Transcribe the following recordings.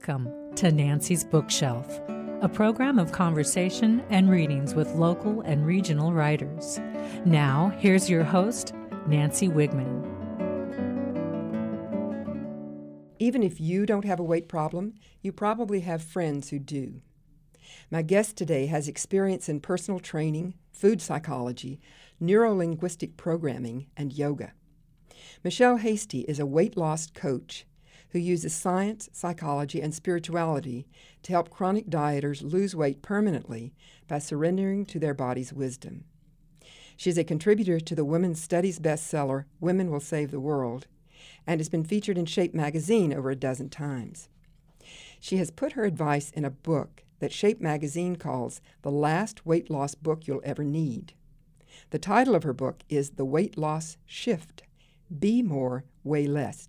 Welcome to Nancy's Bookshelf, a program of conversation and readings with local and regional writers. Now, here's your host, Nancy Wigman. Even if you don't have a weight problem, you probably have friends who do. My guest today has experience in personal training, food psychology, neuro-linguistic programming, and yoga. Michelle Hasty is a weight loss coach who uses science, psychology, and spirituality to help chronic dieters lose weight permanently by surrendering to their body's wisdom. She is a contributor to the women's studies bestseller, Women Will Save the World, and has been featured in Shape magazine over a dozen times. She has put her advice in a book that Shape magazine calls the last weight loss book you'll ever need. The title of her book is The Weight Loss Shift: Be More, Weigh Less.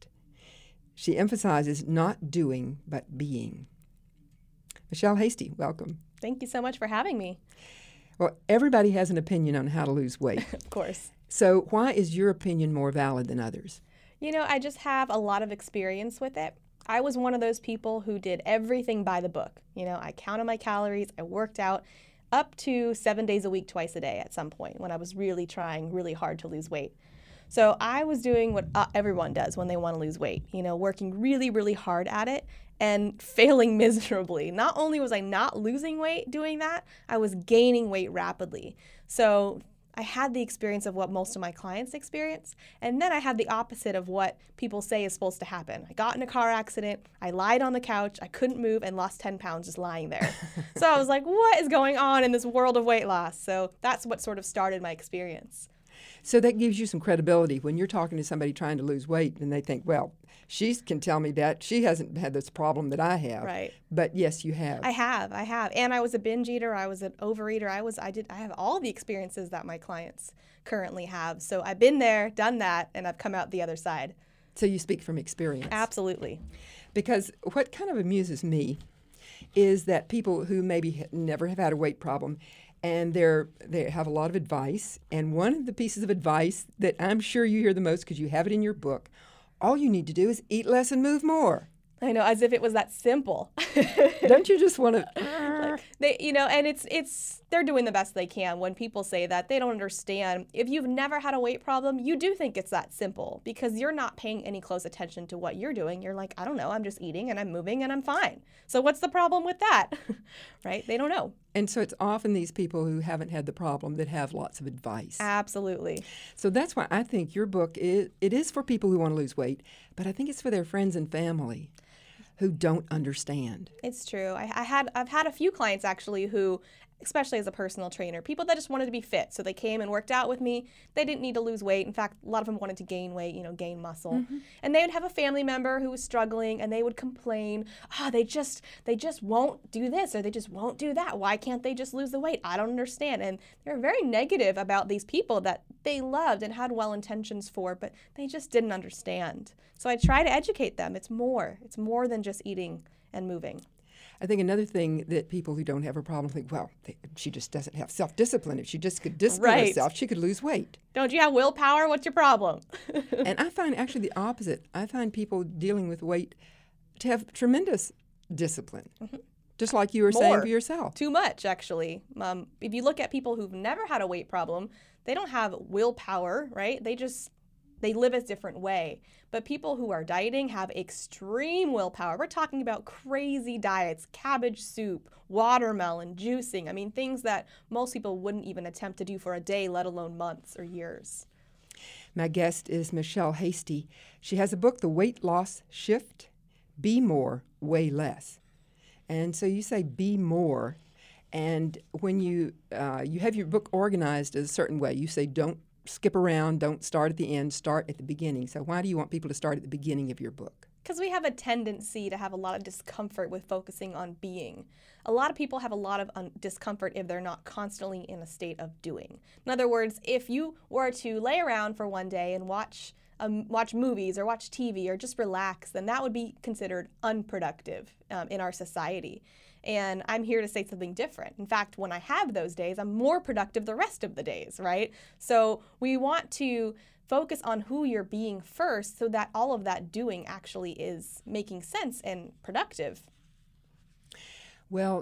She emphasizes not doing, but being. Michelle Hasty, welcome. Thank you so much for having me. Well, everybody has an opinion on how to lose weight. Of course. So why is your opinion more valid than others? You know, I just have a lot of experience with it. I was one of those people who did everything by the book. You know, I counted my calories, I worked out up to 7 days a week, twice a day at some point when I was really trying really hard to lose weight. So I was doing what everyone does when they want to lose weight, you know, working really, really hard at it and failing miserably. Not only was I not losing weight doing that, I was gaining weight rapidly. So I had the experience of what most of my clients experience, and then I had the opposite of what people say is supposed to happen. I got in a car accident, I lied on the couch, I couldn't move, and lost 10 pounds just lying there. So I was like, what is going on in this world of weight loss? So that's what sort of started my experience. So that gives you some credibility when you're talking to somebody trying to lose weight and they think, well, she can tell me that. She hasn't had this problem that I have. Right. But yes, you have. I have. And I was a binge eater. I was an overeater. I have all the experiences that my clients currently have. So I've been there, done that, and I've come out the other side. So you speak from experience. Absolutely. Because what kind of amuses me is that people who maybe never have had a weight problem and they have a lot of advice. And one of the pieces of advice that I'm sure you hear the most because you have it in your book, all you need to do is eat less and move more. I know, as if it was that simple. Don't you just want to... They're doing the best they can. When people say that, they don't understand. If you've never had a weight problem, you do think it's that simple because you're not paying any close attention to what you're doing. You're like, I don't know, I'm just eating and I'm moving and I'm fine. So what's the problem with that? Right? They don't know. And so it's often these people who haven't had the problem that have lots of advice. Absolutely. So that's why I think your book, it is for people who want to lose weight, but I think it's for their friends and family who don't understand. It's true. I've had a few clients actually who, especially as a personal trainer, people that just wanted to be fit. So they came and worked out with me. They didn't need to lose weight. In fact, a lot of them wanted to gain weight, gain muscle. Mm-hmm. And they would have a family member who was struggling and they would complain, they just won't do this or they just won't do that. Why can't they just lose the weight? I don't understand. And they're very negative about these people that they loved and had well intentions for, but they just didn't understand. So I try to educate them. It's more than just eating and moving. I think another thing that people who don't have a problem think, well, she just doesn't have self-discipline. If she just could discipline herself, she could lose weight. Don't you have willpower? What's your problem? And I find actually the opposite. I find people dealing with weight to have tremendous discipline, just like you were saying for yourself. Too much, actually. If you look at people who've never had a weight problem, they don't have willpower, right? They live a different way. But people who are dieting have extreme willpower. We're talking about crazy diets, cabbage soup, watermelon, juicing. I mean, things that most people wouldn't even attempt to do for a day, let alone months or years. My guest is Michelle Hasty. She has a book, The Weight Loss Shift: Be More, Weigh Less. And so you say be more. And when you have your book organized a certain way, you say don't skip around, don't start at the end, start at the beginning. So why do you want people to start at the beginning of your book? Because we have a tendency to have a lot of discomfort with focusing on being. A lot of people have a lot of discomfort if they're not constantly in a state of doing. In other words, if you were to lay around for one day and watch movies or watch TV or just relax, then that would be considered unproductive in our society. And I'm here to say something different. In fact, when I have those days, I'm more productive the rest of the days, right? So we want to focus on who you're being first so that all of that doing actually is making sense and productive. Well,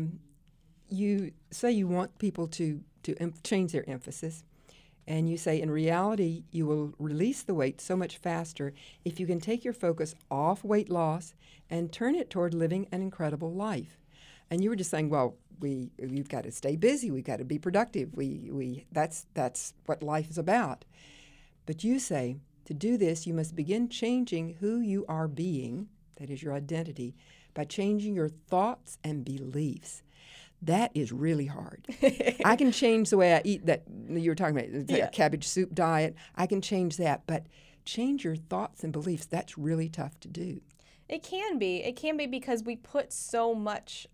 you say you want people to change their emphasis, and you say in reality you will release the weight so much faster if you can take your focus off weight loss and turn it toward living an incredible life. And you were just saying, well, we've got to stay busy, we've got to be productive. That's what life is about. But you say to do this, you must begin changing who you are being, that is your identity, by changing your thoughts and beliefs. That is really hard. I can change the way I eat, that you were talking about, the cabbage soup diet. I can change that, but change your thoughts and beliefs, that's really tough to do. It can be. It can be because we put so much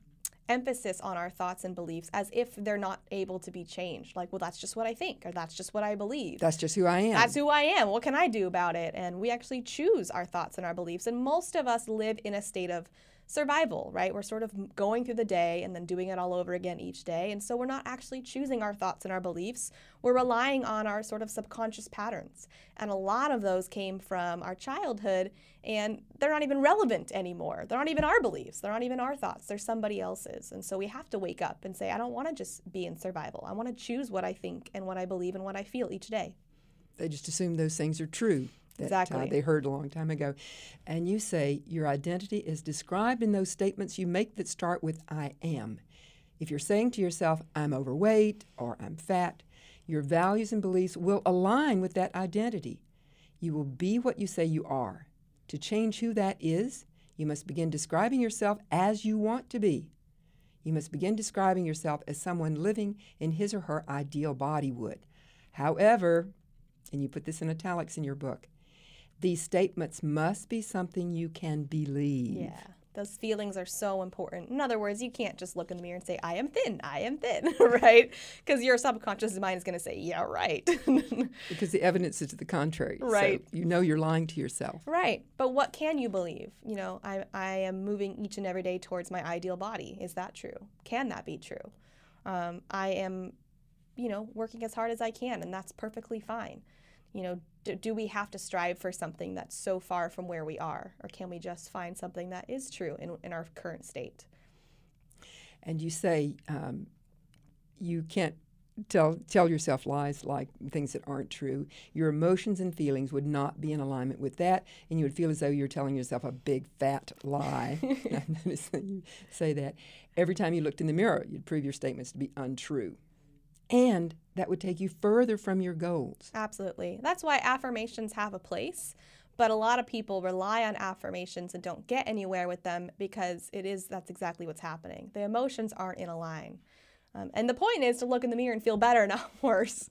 emphasis on our thoughts and beliefs as if they're not able to be changed. Like, well, that's just what I think, or that's just what I believe. That's just who I am. That's who I am. What can I do about it? And we actually choose our thoughts and our beliefs. And most of us live in a state of survival, right? We're sort of going through the day and then doing it all over again each day. And so we're not actually choosing our thoughts and our beliefs. We're relying on our sort of subconscious patterns. And a lot of those came from our childhood, and they're not even relevant anymore. They're not even our beliefs. They're not even our thoughts. They're somebody else's. And so we have to wake up and say, I don't want to just be in survival. I want to choose what I think and what I believe and what I feel each day. They just assume those things are true. Exactly. They heard a long time ago. And you say your identity is described in those statements you make that start with I am. If you're saying to yourself, I'm overweight or I'm fat, your values and beliefs will align with that identity. You will be what you say you are. To change who that is, you must begin describing yourself as you want to be. You must begin describing yourself as someone living in his or her ideal body would. However, and you put this in italics in your book, these statements must be something you can believe. Yeah, those feelings are so important. In other words, you can't just look in the mirror and say, I am thin, right? Because your subconscious mind is going to say, yeah, right. Because the evidence is to the contrary. Right. So you know you're lying to yourself. Right. But what can you believe? You know, I am moving each and every day towards my ideal body. Is that true? Can that be true? I am, working as hard as I can, and that's perfectly fine. Do we have to strive for something that's so far from where we are? Or can we just find something that is true in our current state? And you say you can't tell yourself lies like things that aren't true. Your emotions and feelings would not be in alignment with that, and you would feel as though you're telling yourself a big, fat lie. I noticed that you say that. Every time you looked in the mirror, you'd prove your statements to be untrue. And that would take you further from your goals. Absolutely. That's why affirmations have a place, but a lot of people rely on affirmations and don't get anywhere with them because that's exactly what's happening. The emotions aren't in a line. And the point is to look in the mirror and feel better, not worse.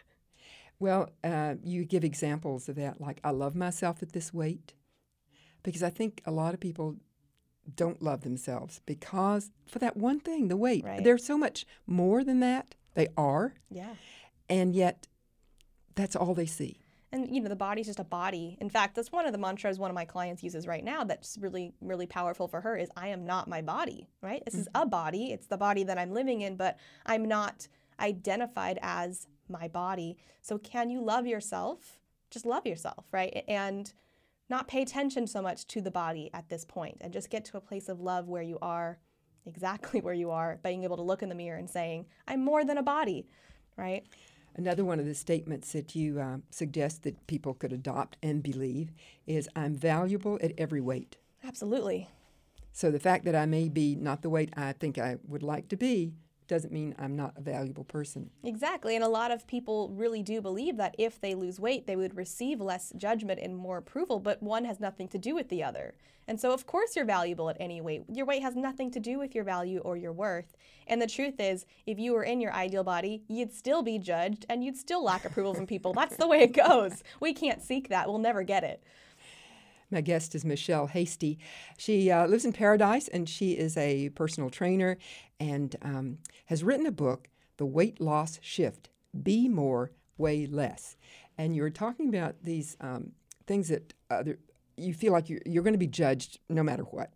Well, you give examples of that, like I love myself at this weight, because I think a lot of people don't love themselves because for that one thing, the weight. Right. They're so much more than that. They are. Yeah. And yet, that's all they see. And, the body's just a body. In fact, that's one of the mantras one of my clients uses right now that's really, really powerful for her is, I am not my body, right? This is a body. It's the body that I'm living in, but I'm not identified as my body. So can you love yourself? Just love yourself, right? And not pay attention so much to the body at this point and just get to a place of love where you are exactly where you are, being able to look in the mirror and saying, I'm more than a body, right? Another one of the statements that you suggest that people could adopt and believe is, I'm valuable at every weight. Absolutely. So the fact that I may be not the weight I think I would like to be doesn't mean I'm not a valuable person. Exactly. And a lot of people really do believe that if they lose weight, they would receive less judgment and more approval, but one has nothing to do with the other. And so, of course, you're valuable at any weight. Your weight has nothing to do with your value or your worth. And the truth is, if you were in your ideal body, you'd still be judged and you'd still lack approval from people. That's the way it goes. We can't seek that. We'll never get it. My guest is Michelle Hasty. She lives in Paradise, and she is a personal trainer and has written a book, The Weight Loss Shift, Be More, Weigh Less. And you're talking about these things that you feel like you're going to be judged no matter what.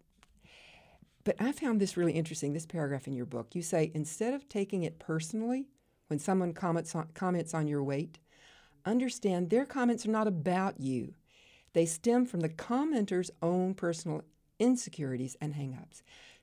But I found this really interesting, this paragraph in your book. You say, instead of taking it personally when someone comments on your weight, understand their comments are not about you. They stem from the commenter's own personal insecurities and hang-ups.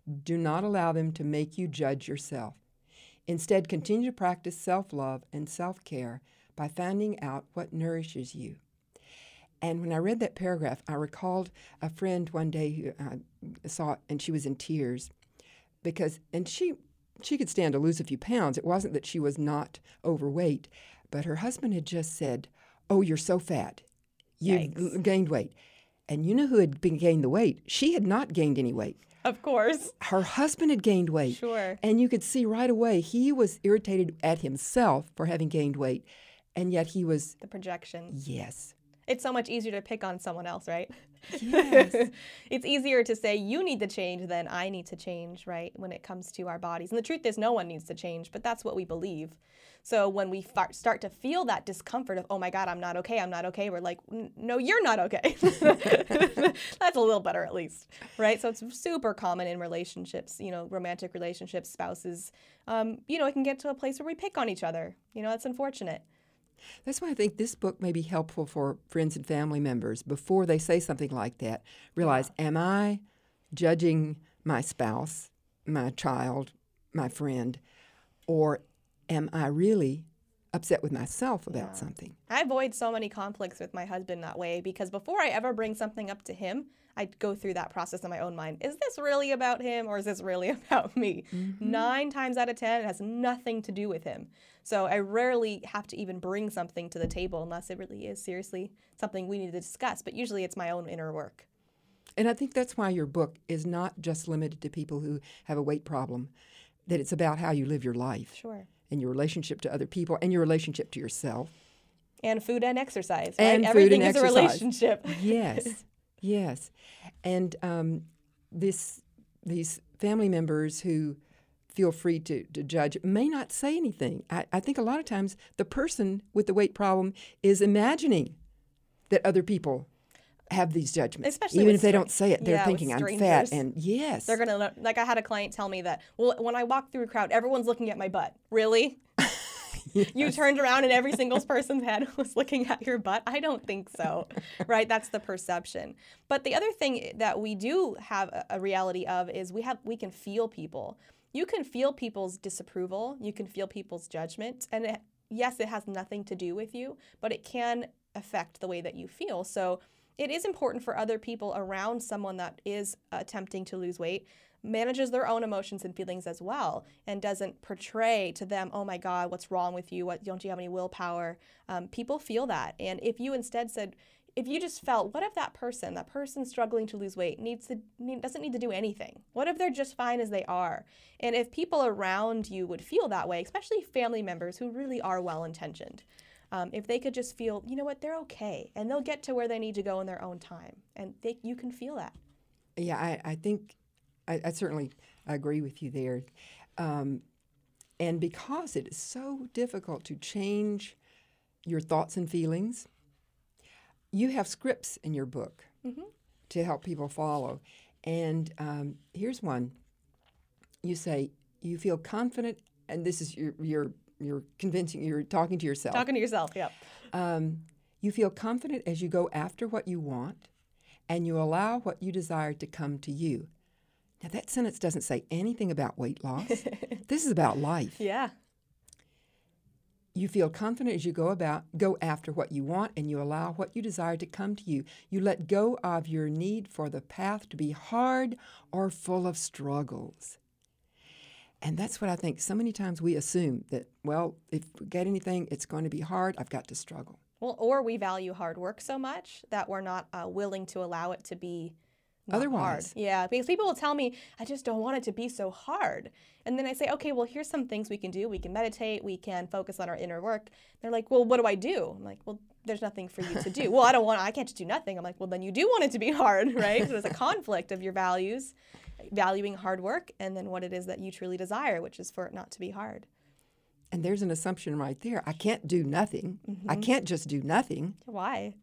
Do not allow them to make you judge yourself. Instead, continue to practice self-love and self-care by finding out what nourishes you. And when I read that paragraph, I recalled a friend one day who I saw, and she was in tears and she could stand to lose a few pounds. It wasn't that she was not overweight, but her husband had just said, "Oh, you're so fat. You've gained weight." And you know who had gained the weight? She had not gained any weight. Of course. Her husband had gained weight. Sure. And you could see right away he was irritated at himself for having gained weight. And yet he was... The projection. Yes. It's so much easier to pick on someone else, right? Yes. It's easier to say you need to change than I need to change, right, when it comes to our bodies. And the truth is no one needs to change, but that's what we believe. So when we start to feel that discomfort of, oh my God, I'm not okay, we're like, no, you're not okay. That's a little better at least, right? So it's super common in relationships, romantic relationships, spouses. It can get to a place where we pick on each other. It's unfortunate. That's why I think this book may be helpful for friends and family members before they say something like that. Realize, am I judging my spouse, my child, my friend, or am I really upset with myself about something? I avoid so many conflicts with my husband that way because before I ever bring something up to him, I go through that process in my own mind. Is this really about him or is this really about me? 9 times out of 10, it has nothing to do with him. So I rarely have to even bring something to the table unless it really is seriously something we need to discuss. But usually it's my own inner work. And I think that's why your book is not just limited to people who have a weight problem, that it's about how you live your life. Sure. And your relationship to other people and your relationship to yourself. And food and exercise, right? And Everything food and is exercise. a relationship. Yes, yes. And these family members who feel free to judge may not say anything. I think a lot of times the person with the weight problem is imagining that other people have these judgments. Especially even if they don't say it, they're thinking, I'm fat. strangers. And yes. They're going to, like I had a client tell me that, well, when I walk through a crowd, everyone's looking at my butt. Really? Yes. You turned around and every single person's head was looking at your butt? I don't think so, right? That's the perception. But the other thing that we do have a reality of is we can feel people. You can feel people's disapproval. You can feel people's judgment. And yes, it has nothing to do with you, but it can affect the way that you feel. So it is important for other people around someone that is attempting to lose weight, manages their own emotions and feelings as well, and doesn't portray to them, oh my God, what's wrong with you? Don't you have any willpower? People feel that. And if you instead said, if you just felt, what if that person struggling to lose weight doesn't need to do anything? What if they're just fine as they are? And if people around you would feel that way, especially family members who really are well-intentioned, if they could just feel, you know what, they're okay, and they'll get to where they need to go in their own time, and you can feel that. Yeah, I think I certainly agree with you there. And because it is so difficult to change your thoughts and feelings, you have scripts in your book to help people follow. And here's one. You say, you feel confident, and this is you're convincing, you're talking to yourself. Talking to yourself, yeah. You feel confident as you go after what you want, and you allow what you desire to come to you. Now, that sentence doesn't say anything about weight loss. This is about life. Yeah. You feel confident as you go after what you want, and you allow what you desire to come to you. You let go of your need for the path to be hard or full of struggles. And that's what I think so many times we assume that, well, if we get anything, it's going to be hard. I've got to struggle. Well, or we value hard work so much that we're not willing to allow it to be otherwise hard. Yeah, because people will tell me, I just don't want it to be so hard. And then I say, okay, well, here's some things we can do. We can meditate. We can focus on our inner work. They're like, well, what do I do? I'm like, well, there's nothing for you to do. Well, I can't just do nothing. I'm like, well, then you do want it to be hard, right? So there's a conflict of your values, valuing hard work, and then what it is that you truly desire, which is for it not to be hard. And there's an assumption right there. I can't do nothing. I can't just do nothing. Why?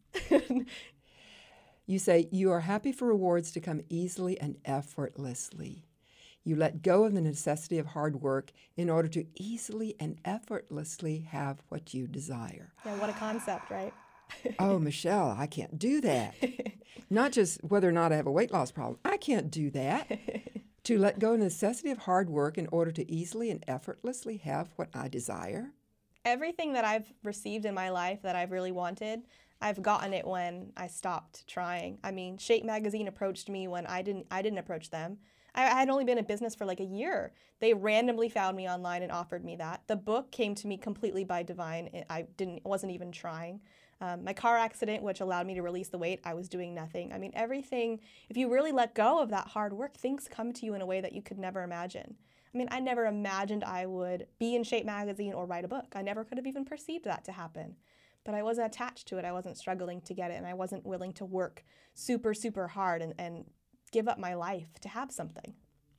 You say, you are happy for rewards to come easily and effortlessly. You let go of the necessity of hard work in order to easily and effortlessly have what you desire. Yeah, what a concept, right? Oh, Michelle, I can't do that. Not just whether or not I have a weight loss problem. I can't do that. To let go of the necessity of hard work in order to easily and effortlessly have what I desire? Everything that I've received in my life that I've really wanted, I've gotten it when I stopped trying. I mean, Shape Magazine approached me when I didn't approach them. I had only been in business for like a year. They randomly found me online and offered me that. The book came to me completely by divine. I wasn't even trying. My car accident, which allowed me to release the weight, I was doing nothing. I mean, everything, if you really let go of that hard work, things come to you in a way that you could never imagine. I mean, I never imagined I would be in Shape Magazine or write a book. I never could have even perceived that to happen. But I wasn't attached to it. I wasn't struggling to get it, and I wasn't willing to work super, super hard and give up my life to have something.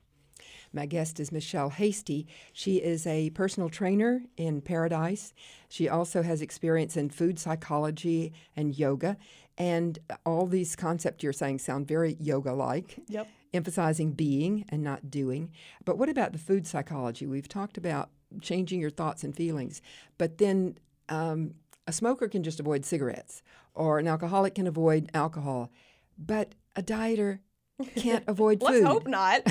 My guest is Michelle Hasty. She is a personal trainer in Paradise. She also has experience in food psychology and yoga. And all these concepts you're saying sound very yoga-like. Yep. Emphasizing being and not doing. But what about the food psychology? We've talked about changing your thoughts and feelings. But then a smoker can just avoid cigarettes, or an alcoholic can avoid alcohol. But a dieter can't avoid food. Let's hope not.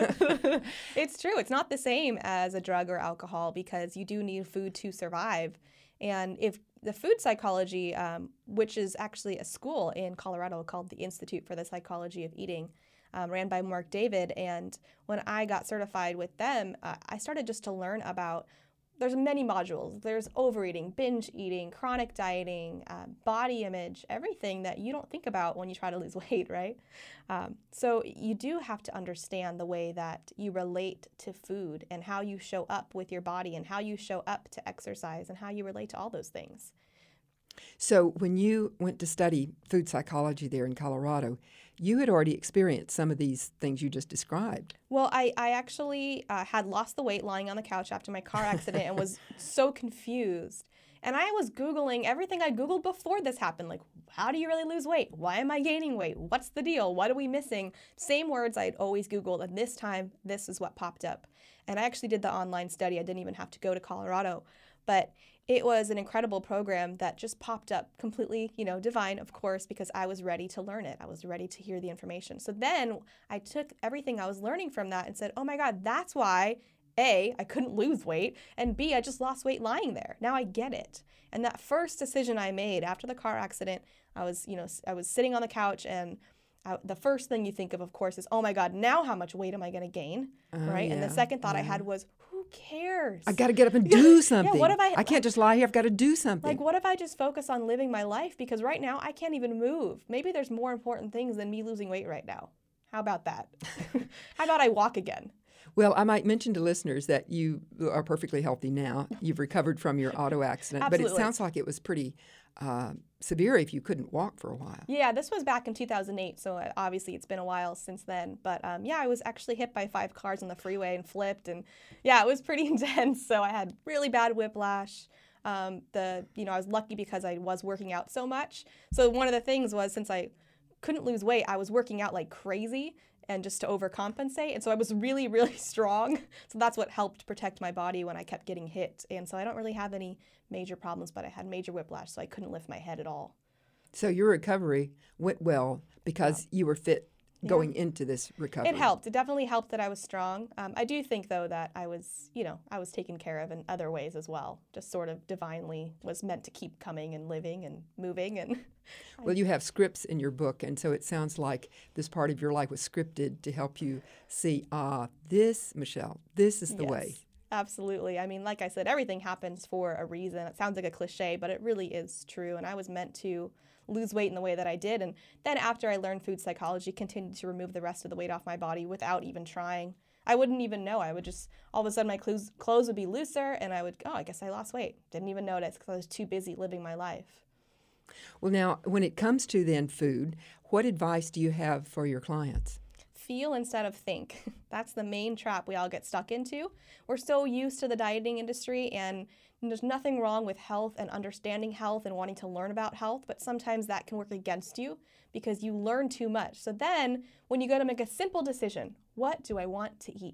It's true. It's not the same as a drug or alcohol because you do need food to survive. And if the food psychology, which is actually a school in Colorado called the Institute for the Psychology of Eating, ran by Mark David. And when I got certified with them, I started just to learn about, there's many modules. There's overeating, binge eating, chronic dieting, body image, everything that you don't think about when you try to lose weight, right? So you do have to understand the way that you relate to food and how you show up with your body and how you show up to exercise and how you relate to all those things. So when you went to study food psychology there in Colorado, you had already experienced some of these things you just described. Well, I actually had lost the weight lying on the couch after my car accident and was so confused. And I was Googling everything I Googled before this happened, like, how do you really lose weight? Why am I gaining weight? What's the deal? What are we missing? Same words I'd always Googled, and this time, this is what popped up. And I actually did the online study. I didn't even have to go to Colorado. But it was an incredible program that just popped up completely, divine, of course, because I was ready to learn it. I was ready to hear the information. So then I took everything I was learning from that and said, oh my God, that's why, A, I couldn't lose weight, and B, I just lost weight lying there. Now I get it. And that first decision I made after the car accident, I was sitting on the couch, and the first thing you think of course, is, oh my God, now how much weight am I going to gain, right? Yeah, and the second thought I had was, who cares? I got to get up and do something. Yeah, what if I can't just lie here. I've got to do something. Like, what if I just focus on living my life? Because right now, I can't even move. Maybe there's more important things than me losing weight right now. How about that? How about I walk again? Well, I might mention to listeners that you are perfectly healthy now. You've recovered from your auto accident. Absolutely. But it sounds like it was pretty severe if you couldn't walk for a while. Yeah, this was back in 2008, so obviously it's been a while since then. But I was actually hit by 5 cars on the freeway and flipped, and yeah, it was pretty intense. So I had really bad whiplash. I was lucky because I was working out so much. So one of the things was, since I couldn't lose weight, I was working out like crazy and just to overcompensate. And so I was really, really strong. So that's what helped protect my body when I kept getting hit. And so I don't really have any major problems, but I had major whiplash, so I couldn't lift my head at all. So your recovery went well because you were fit going into this recovery. It helped. It definitely helped that I was strong. I do think, though, that I was taken care of in other ways as well. Just sort of divinely was meant to keep coming and living and moving. And well, you have scripts in your book, and so it sounds like this part of your life was scripted to help you see, this, Michelle, this is the way. Absolutely. I mean, like I said, everything happens for a reason. It sounds like a cliche, but it really is true. And I was meant to lose weight in the way that I did. And then after I learned food psychology, continued to remove the rest of the weight off my body without even trying. I wouldn't even know. I would just, all of a sudden my clothes would be looser, and I would, I guess I lost weight. Didn't even notice because I was too busy living my life. Well, now, when it comes to then food, what advice do you have for your clients? Feel instead of think. That's the main trap we all get stuck into. We're so used to the dieting industry, and there's nothing wrong with health and understanding health and wanting to learn about health, but sometimes that can work against you because you learn too much. So then when you go to make a simple decision, what do I want to eat?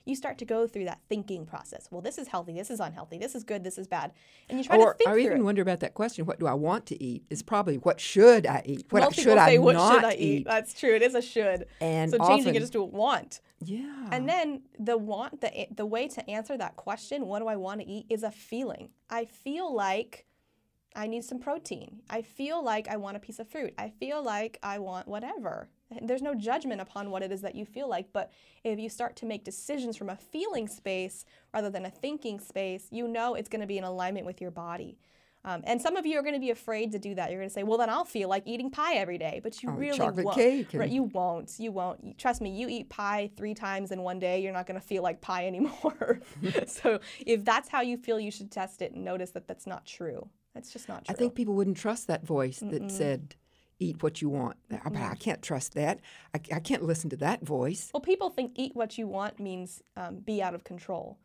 you start to go through that thinking process. Well, this is healthy, this is unhealthy, this is good, this is bad. And you try to think through I even wonder about that question, what do I want to eat? Is probably what should I eat? What Most should people I say, what not should I eat? That's true. It is a should. And so changing often, it just to a want. Yeah. And then the way to answer that question, what do I want to eat, is a feeling. I feel like I need some protein. I feel like I want a piece of fruit. I feel like I want whatever. There's no judgment upon what it is that you feel like, but if you start to make decisions from a feeling space rather than a thinking space, you know it's going to be in alignment with your body. And some of you are going to be afraid to do that. You're going to say, well, then I'll feel like eating pie every day. But you really chocolate won't. cake. Right, you won't. You won't. Trust me, you eat pie 3 times in one day, you're not going to feel like pie anymore. So if that's how you feel, you should test it and notice that that's not true. That's just not true. I think people wouldn't trust that voice that said, eat what you want. I can't trust that. I can't listen to that voice. Well, people think eat what you want means be out of control.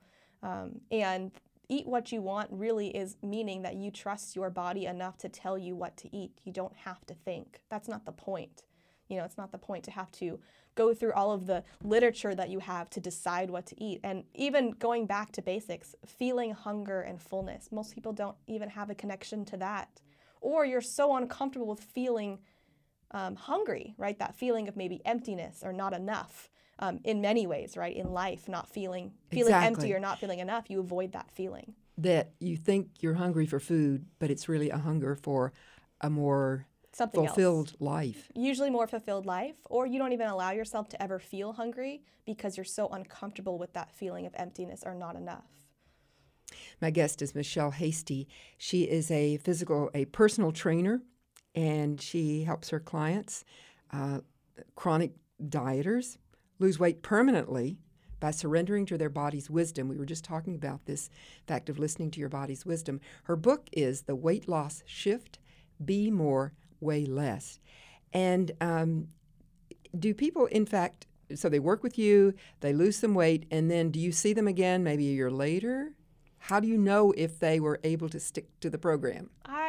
And eat what you want really is meaning that you trust your body enough to tell you what to eat. You don't have to think. That's not the point. You know, it's not the point to have to go through all of the literature that you have to decide what to eat. And even going back to basics, feeling hunger and fullness, most people don't even have a connection to that. Or you're so uncomfortable with feeling hungry, right? That feeling of maybe emptiness or not enough. In many ways, right? In life, not feeling empty or not feeling enough, you avoid that feeling. That you think you're hungry for food, but it's really a hunger for a more fulfilled life. Usually more fulfilled life, or you don't even allow yourself to ever feel hungry because you're so uncomfortable with that feeling of emptiness or not enough. My guest is Michelle Hasty. She is a personal trainer, and she helps her clients, chronic dieters, lose weight permanently by surrendering to their body's wisdom. We were just talking about this fact of listening to your body's wisdom. Her book is The Weight Loss Shift, Be More, Weigh Less. And do people, in fact, so they work with you, they lose some weight, and then do you see them again maybe a year later? How do you know if they were able to stick to the program?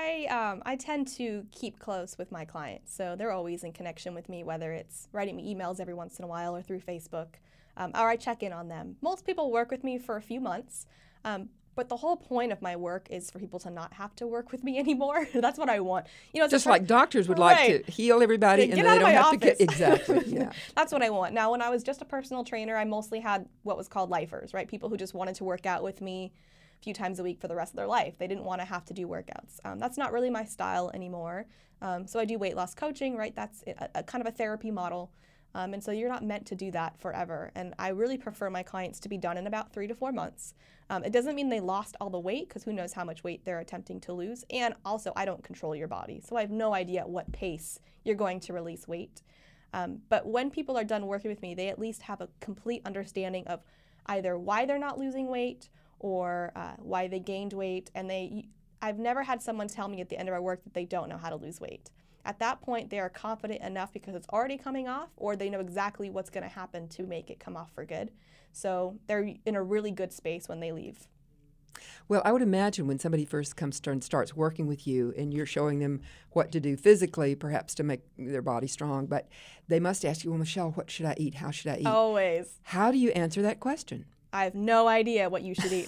I tend to keep close with my clients, so they're always in connection with me, whether it's writing me emails every once in a while or through Facebook, or I check in on them. Most people work with me for a few months, but the whole point of my work is for people to not have to work with me anymore. That's what I want. You know, just like doctors would like to heal everybody, and they don't have to get exactly. Yeah, that's what I want. Now, when I was just a personal trainer, I mostly had what was called lifers, right? People who just wanted to work out with me few times a week for the rest of their life. They didn't want to have to do workouts. That's not really my style anymore. So I do weight loss coaching, right? That's a kind of a therapy model. And so you're not meant to do that forever. And I really prefer my clients to be done in about 3 to 4 months. It doesn't mean they lost all the weight, because who knows how much weight they're attempting to lose. And also, I don't control your body. So I have no idea at what pace you're going to release weight. But when people are done working with me, they at least have a complete understanding of either why they're not losing weight or why they gained weight. And I've never had someone tell me at the end of our work that they don't know how to lose weight. At that point, they are confident enough because it's already coming off, or they know exactly what's going to happen to make it come off for good. So they're in a really good space when they leave. Well, I would imagine when somebody first comes and starts working with you and you're showing them what to do physically, perhaps to make their body strong, but they must ask you, well, Michelle, what should I eat? How should I eat? Always. How do you answer that question? I have no idea what you should eat.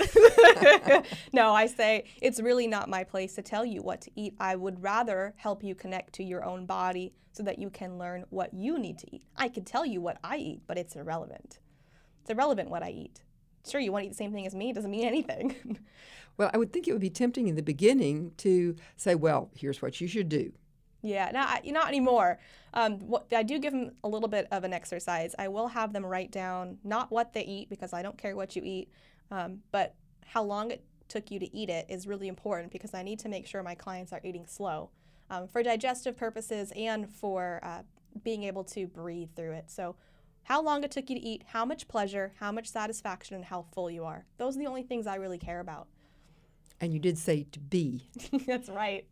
No, I say it's really not my place to tell you what to eat. I would rather help you connect to your own body so that you can learn what you need to eat. I could tell you what I eat, but it's irrelevant. It's irrelevant what I eat. Sure, you want to eat the same thing as me, it doesn't mean anything. Well, I would think it would be tempting in the beginning to say, well, here's what you should do. Yeah, not anymore. I do give them a little bit of an exercise. I will have them write down not what they eat, because I don't care what you eat, but how long it took you to eat it is really important, because I need to make sure my clients are eating slow for digestive purposes and for being able to breathe through it. So how long it took you to eat, how much pleasure, how much satisfaction, and how full you are. Those are the only things I really care about. And you did say to be. That's right.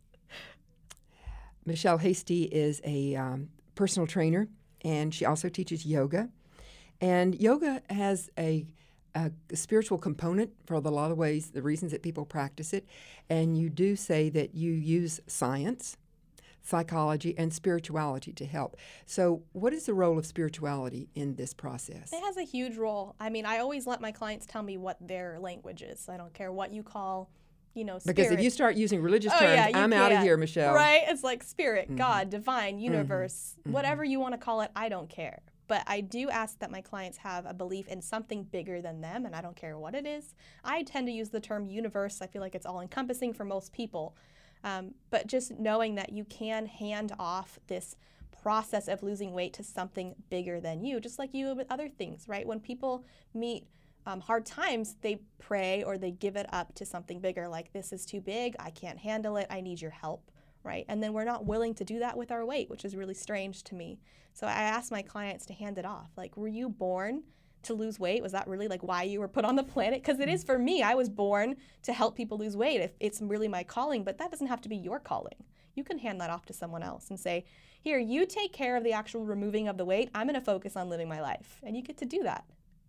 Michelle Hasty is a personal trainer, and she also teaches yoga. And yoga has a spiritual component for a lot of ways, the reasons that people practice it. And you do say that you use science psychology, and spirituality to help. So what is the role of spirituality in this process? It has a huge role. I mean, I always let my clients tell me what their language is. I don't care what you call, spirit. Because if you start using religious terms, I'm out of here, Michelle. Right? It's like spirit, God, divine, universe, whatever you want to call it, I don't care. But I do ask that my clients have a belief in something bigger than them, and I don't care what it is. I tend to use the term universe. I feel like it's all-encompassing for most people. But just knowing that you can hand off this process of losing weight to something bigger than you, just like you with other things, right? When people meet hard times, they pray or they give it up to something bigger, like this is too big, I can't handle it, I need your help, right? And then we're not willing to do that with our weight, which is really strange to me. So I ask my clients to hand it off. Like, were you born to lose weight? Was that really like why you were put on the planet? Because it is for me. I was born to help people lose weight. If it's really my calling, but that doesn't have to be your calling. You can hand that off to someone else and say, here, you take care of the actual removing of the weight. I'm going to focus on living my life. And you get to do that.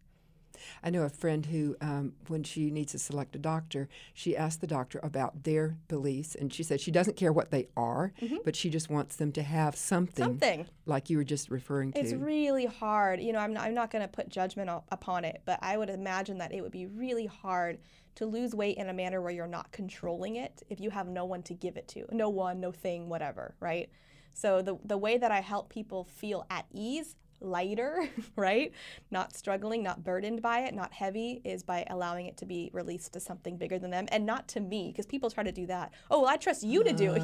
I know a friend who, when she needs to select a doctor, she asks the doctor about their beliefs, and she said she doesn't care what they are, but she just wants them to have something like you were just referring to. It's really hard. I'm not going to put judgment upon it, but I would imagine that it would be really hard to lose weight in a manner where you're not controlling it if you have no one to give it to, no one, no thing, whatever, right? So the way that I help people feel at ease, lighter, right? Not struggling, not burdened by it, not heavy, is by allowing it to be released to something bigger than them and not to me, because people try to do that. Oh, well, I trust you to do it.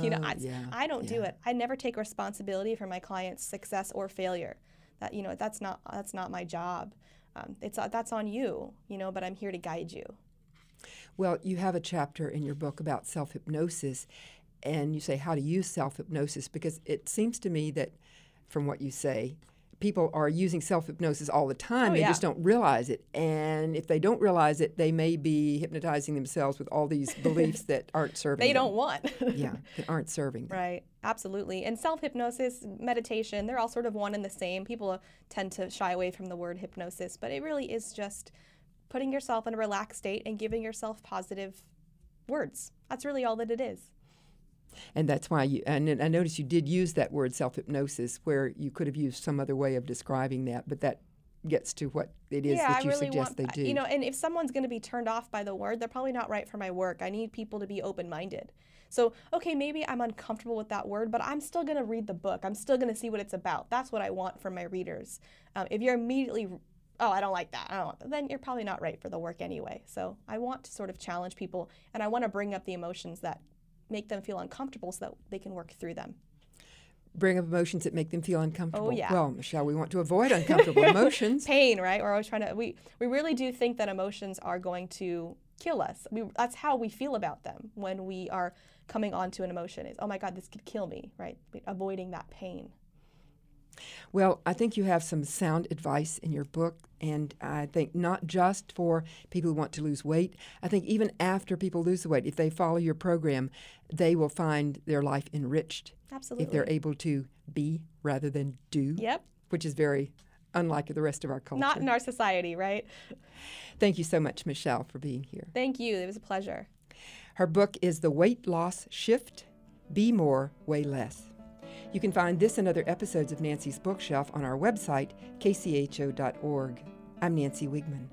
I don't do it. I never take responsibility for my client's success or failure. That's not my job. That's on you, but I'm here to guide you. Well, you have a chapter in your book about self-hypnosis, and you say how to use self-hypnosis, because it seems to me that, from what you say, people are using self-hypnosis all the time. They just don't realize it. And if they don't realize it, they may be hypnotizing themselves with all these beliefs that aren't serving they them. don't want. That aren't serving them. Right, absolutely. And self-hypnosis, meditation, they're all sort of one and the same. People tend to shy away from the word hypnosis, but it really is just putting yourself in a relaxed state and giving yourself positive words. That's really all that it is. And that's why and I noticed you did use that word self-hypnosis, where you could have used some other way of describing that, but that gets to what it is that you suggest they do. And if someone's going to be turned off by the word, they're probably not right for my work. I need people to be open-minded. So, okay, maybe I'm uncomfortable with that word, but I'm still going to read the book. I'm still going to see what it's about. That's what I want from my readers. If you're immediately, I don't like that, then you're probably not right for the work anyway. So I want to sort of challenge people, and I want to bring up the emotions that make them feel uncomfortable so that they can work through them. Bring up emotions that make them feel uncomfortable. Oh, yeah. Well, Michelle, we want to avoid uncomfortable emotions. Pain, right? We're always trying to, we really do think that emotions are going to kill us. That's how we feel about them when we are coming onto an emotion is, oh my God, this could kill me, right? Avoiding that pain. Well, I think you have some sound advice in your book, and I think not just for people who want to lose weight. I think even after people lose the weight, if they follow your program, they will find their life enriched. Absolutely. If they're able to be rather than do. Yep. Which is very unlike the rest of our culture. Not in our society, right? Thank you so much, Michelle, for being here. Thank you. It was a pleasure. Her book is The Weight Loss Shift, Be More, Weigh Less. You can find this and other episodes of Nancy's Bookshelf on our website, kcho.org. I'm Nancy Wigman.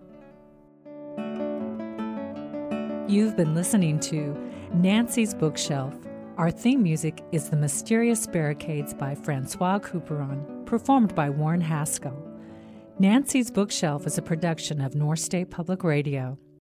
You've been listening to Nancy's Bookshelf. Our theme music is The Mysterious Barricades by Francois Couperin, performed by Warren Haskell. Nancy's Bookshelf is a production of North State Public Radio.